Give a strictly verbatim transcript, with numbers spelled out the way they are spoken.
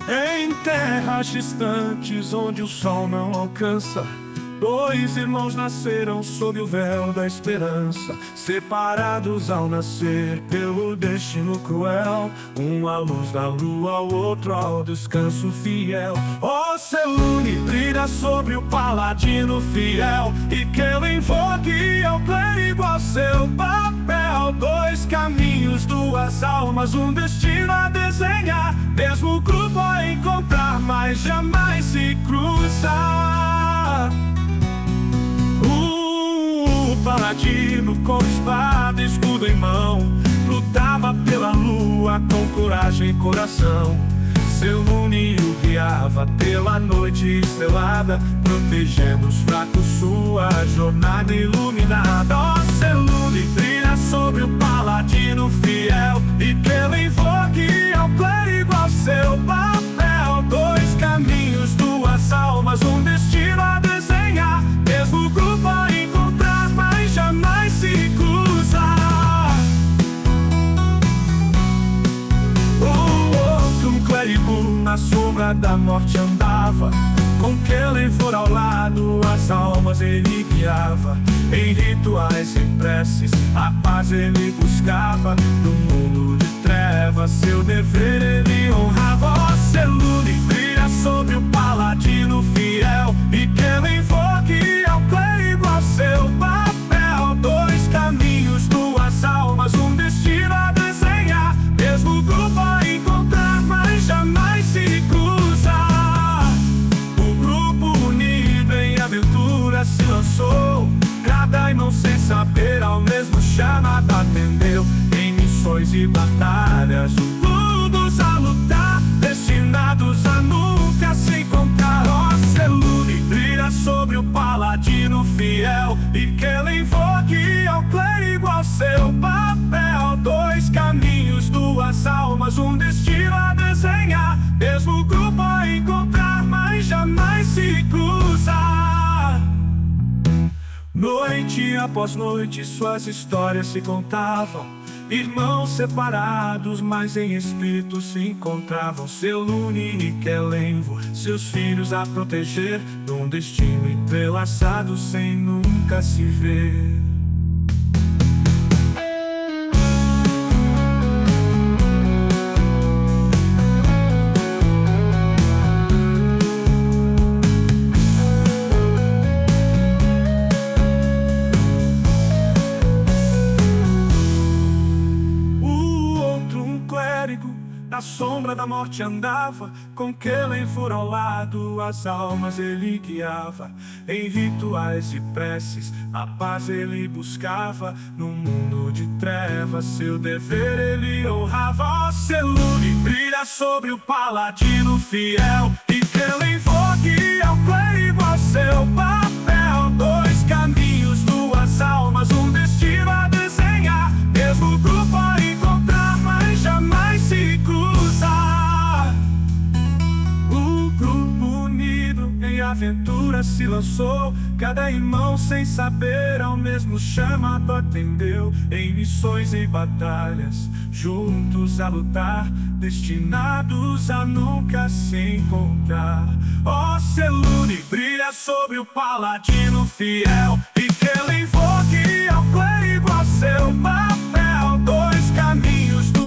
Em terras distantes onde o sol não alcança, dois irmãos nasceram sob o véu da esperança, separados ao nascer pelo destino cruel. Um à luz da lua, o outro ao descanso fiel. O Selune brilha sobre o paladino fiel, e que ele invoque ao clérigo ao seu papel. Dois caminhos, duas almas, um destino a desenhar, mesmo grupo a encontrar, mas jamais se cruzar. O paladino com espada e escudo em mão lutava pela lua com coragem e coração. Selune o guiava pela noite estrelada, protegendo os fracos, sua jornada iluminada. Ó Selune brilha sobre o paladino fiel, e que ele invoque ao clérigo ao seu papel. Dois caminhos, duas almas, um destino a desenhar, mesmo grupo a encontrar, mas jamais se cruzar. O outro, um clérigo na sombra da morte andava, com Kelenfor ao lado as almas ele guiava. Em rituais e preces a paz ele buscava, no mundo de trevas seu dever ele honrava. Ó Selune brilha sobre o paladino fiel, e que ele invoque ao clérigo ao seu papel. Dois caminhos, duas almas, um destino a desenhar, mesmo grupo a encontrar, mas jamais se cruzar. O grupo unido em aventura se lançou, cada irmão sem saber ao mesmo chamado atendeu. Em missões e batalhas, todos a lutar, destinados a nunca se encontrar. Ó Selune brilha sobre o paladino fiel, e que ele invoque ao clérigo ao seu papel. Dois caminhos, duas almas, um destino a desenhar, mesmo grupo a encontrar, mas jamais se cruzar. Noite após noite suas histórias se contavam, irmãos separados, mas em espírito se encontravam. Selune e Kelenfor, seus filhos a proteger, num destino entrelaçado sem nunca se ver. Na sombra da morte andava, com Kelenfor ao lado as almas ele guiava. Em rituais e preces a paz ele buscava, no mundo de trevas seu dever ele honrava. Ó Selune brilha sobre o paladino fiel, e que ele invoque ao clérigo ao seu papel. Dois caminhos, duas almas, um destino a desenhar, mesmo grupo a encontrar, mas jamais se cruzar. O grupo unido em aventura se lançou, cada irmão sem saber ao mesmo chamado atendeu. Em missões e batalhas, juntos a lutar, destinados a nunca se encontrar. Ó Selune brilha sobre o paladino fiel, e que ele invoque ao clérigo ao seu pai.